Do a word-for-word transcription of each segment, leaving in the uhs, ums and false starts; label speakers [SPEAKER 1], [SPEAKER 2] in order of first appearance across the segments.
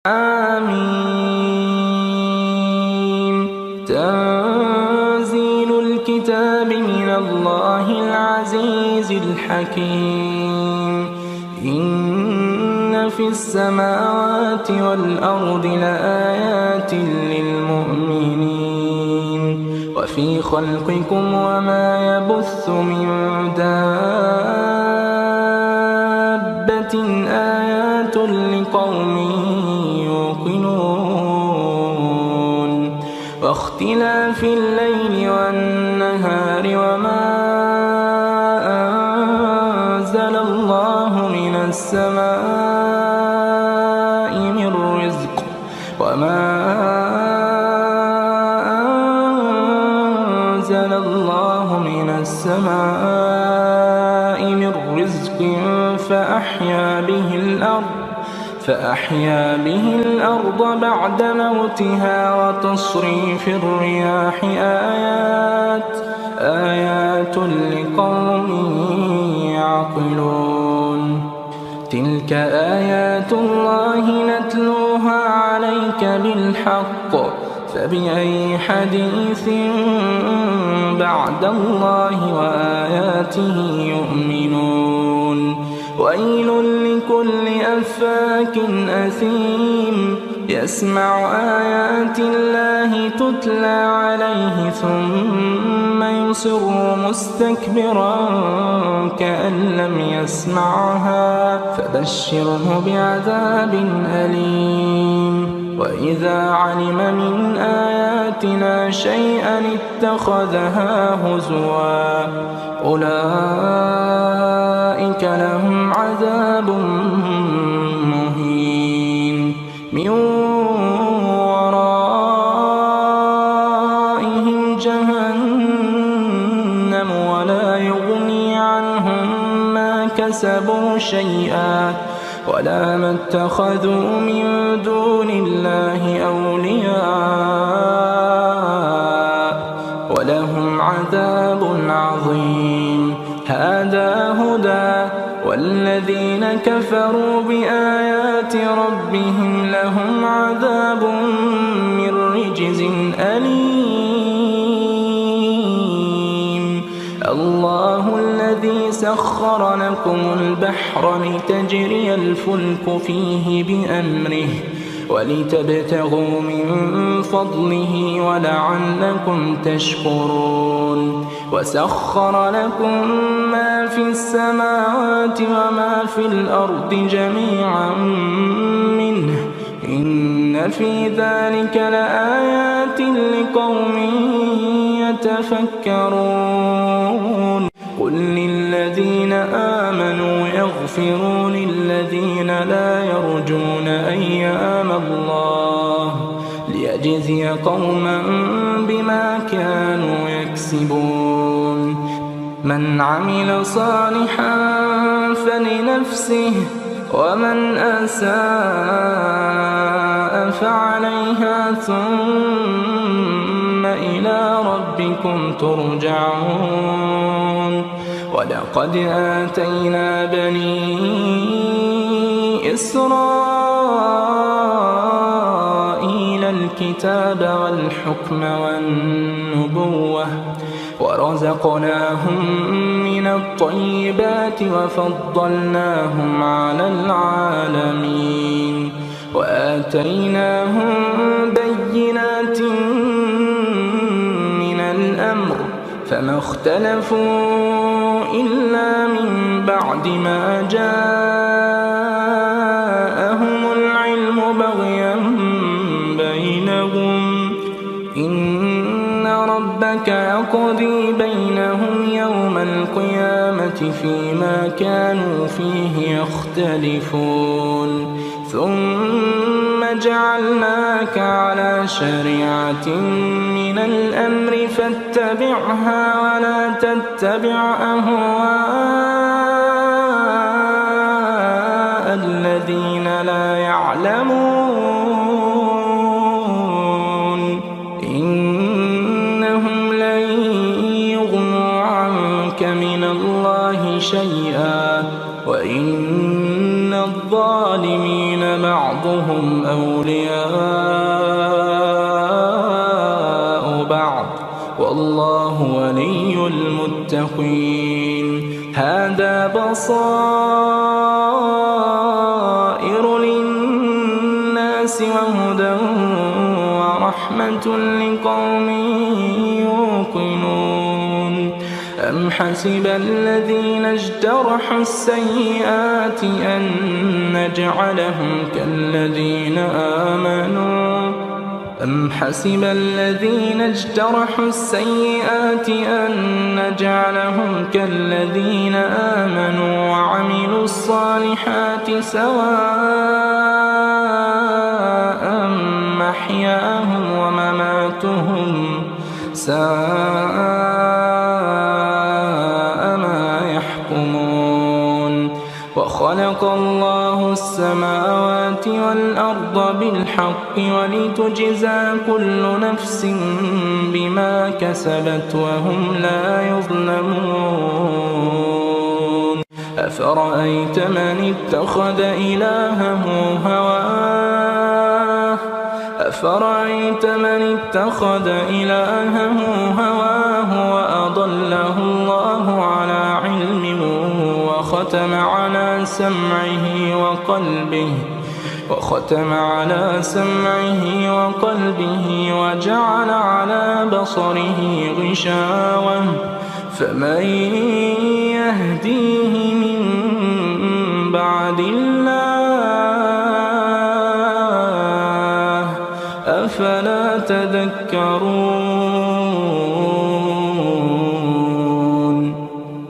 [SPEAKER 1] آمين. تنزيل الكتاب من الله العزيز الحكيم. إن في السماوات والأرض لآيات للمؤمنين وفي خلقكم وما يبث من دابة آيات لقوم يوقنون واختلاف الليل والنهار وما أنزل الله من السماء من رزق وما أنزل الله من السماء من رزق فأحيا به الأرض فأحيا به الأرض بعد موتها وتصريف الرياح آيات آيات لقوم يعقلون. تلك آيات الله نتلوها عليك بالحق فبأي حديث بعد الله وآياته يؤمنون. ويل لكل أفاك أثيم يسمع آيات الله تتلى عليه ثم يصر مستكبرا كأن لم يسمعها فبشره بعذاب أليم. وإذا علم من آياتنا شيئا اتخذها هزوا أولئك لهم عذاب مهين من ورائهم جهنم ولا يغني عنهم ما كسبوا شيئا ولا ما اتخذوا من دون الله أولياء ولهم عذاب عظيم. هذا هدى والذين كفروا بآيات ربهم لهم عذاب من رجز أليم. الله الذي سخر لكم البحر لتجري الفلك فيه بأمره ولتبتغوا من فضله ولعلكم تشكرون. وسخر لكم ما في السماوات وما في الأرض جميعا منه إن في ذلك لآيات لقوم يتفكرون. قل للذين آمنوا يغفروا للذين لا يرجون أيام الله ليجزي قوما بما كانوا يكسبون. من عمل صالحا فلنفسه ومن أساء فعليها ثم إلى ربكم ترجعون. ولقد آتينا بني إسرائيل الكتاب والحكم والنبوة ورزقناهم من الطيبات وفضلناهم على العالمين وآتيناهم بينات من الأمر فما اختلفوا إلا من بعد ما جاءهم العلم بغيا بينهم. إن ربك يقضي بينهم يوم القيامة فيما كانوا فيه يختلفون. ثم جعلناك على شريعة من الأمر فاتبعها ولا تتبع أهواء الذين لا يعلمون. إنهم لن يغنوا عنك من شيئا وإن الظالمين بعضهم بعضهم أولياء بعض والله ولي المتقين. هذا بصائر للناس وهدى ورحمة لقوم يوقنون. أم حسب الذين اجترحوا السيئات أن نجعلهم كالذين آمنوا أم حسب الذين اجترحوا السيئات أن نجعلهم كالذين آمنوا وعملوا الصالحات سواء محياهم ومماتهم ساء ما يحكمون. وخلق الله السماوات والأرض بالحق ولتجزى كل نفس بما كسبت وهم لا يظلمون. أفرأيت من اتخذ إلهه هواه أفرأيت من اتخذ إلهه هواه وأضله الله على علم وختم على سمعه وقلبه وختم على سمعه وقلبه وجعل على بصره غشاوة فمن يهديه من بعد الله أفلا تذكرون.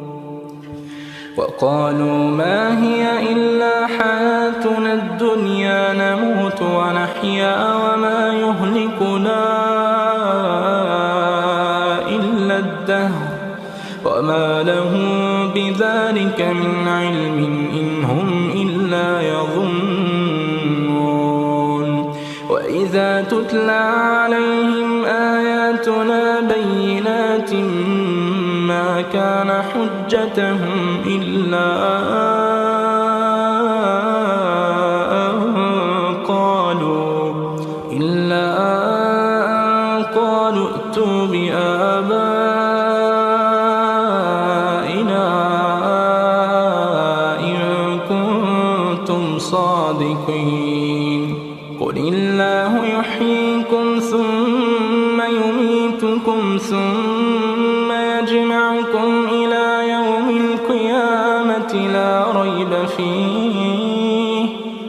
[SPEAKER 1] وقالوا ما هي إلا حياتنا الدنيا نموت ونحيا وما يهلكنا إلا الدهر وما لهم بذلك من علم إن هم إلا يظنون. وإذا تتلى عليهم آياتنا بينات ما كان حجتهم إلا أن قالوا إلا أن قالوا ائتوا بآبائنا إن كنتم صادقين. قل الله يحييكم ثم يميتكم ثم يجمعكم إلى يوم القيامة لا ريب فيه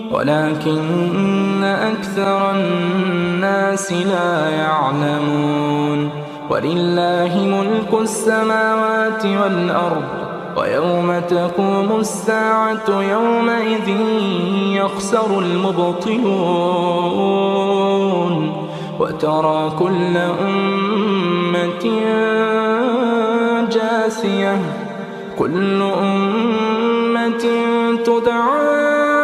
[SPEAKER 1] ولكن أكثر الناس لا يعلمون. ولله ملك السماوات والأرض ويوم تقوم الساعة يومئذ يخسر المبطلون. وترى كل أمة جاثية كل أمة تدعى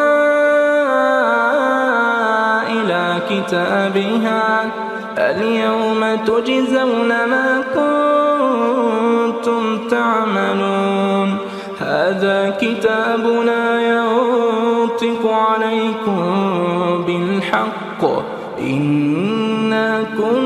[SPEAKER 1] إلى كتابها اليوم تجزون ما كنتم تعملون. هذا كتابنا ينطق عليكم بالحق إنا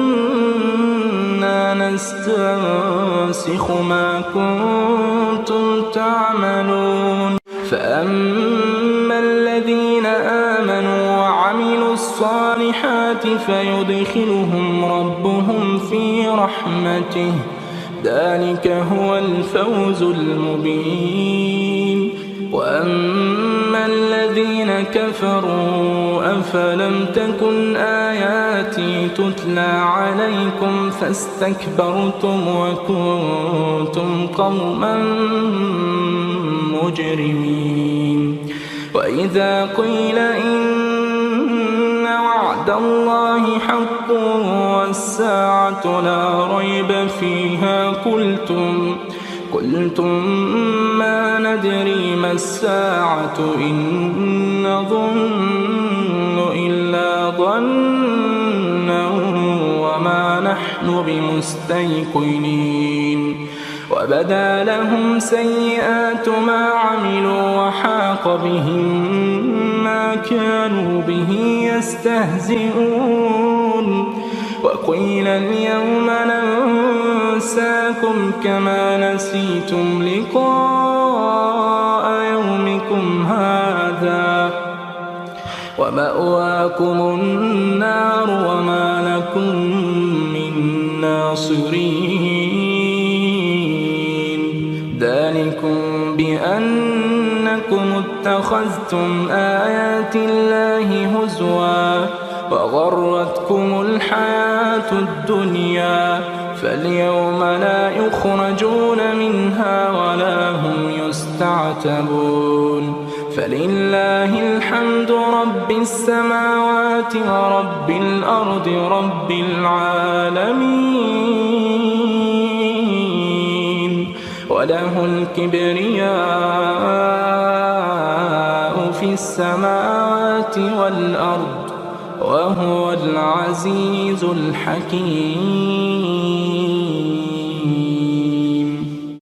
[SPEAKER 1] كنا نستنسخ ما كنتم تعملون. فأما الذين آمنوا وعملوا الصالحات فيدخلهم ربهم في رحمته ذلك هو الفوز المبين. وأما الذين كفروا أفلم تكن آياتي تتلى عليكم فاستكبرتم وكنتم قوما مجرمين. وإذا قيل إن وعد الله حق والساعة لا ريب فيها قلتم قلتم ما ندري ما الساعة إن نظن إلا ظنا وما نحن بمستيقنين وبدا لهم سيئات ما عملوا وحاق بهم ما كانوا به يستهزئون وقيل اليوم ننساكم كما نسيتم لقاء يومكم هذا ومأواكم النار وما لكم من ناصرين ذلكم بأنكم اتخذتم آيات الله هزوا وغرتكم الحياة الدنيا فاليوم لا يخرجون منها ولا هم يستعتبون فلله الحمد رب السماوات ورب الأرض رب العالمين وله الكبرياء في السماوات والأرض وهو العزيز الحكيم.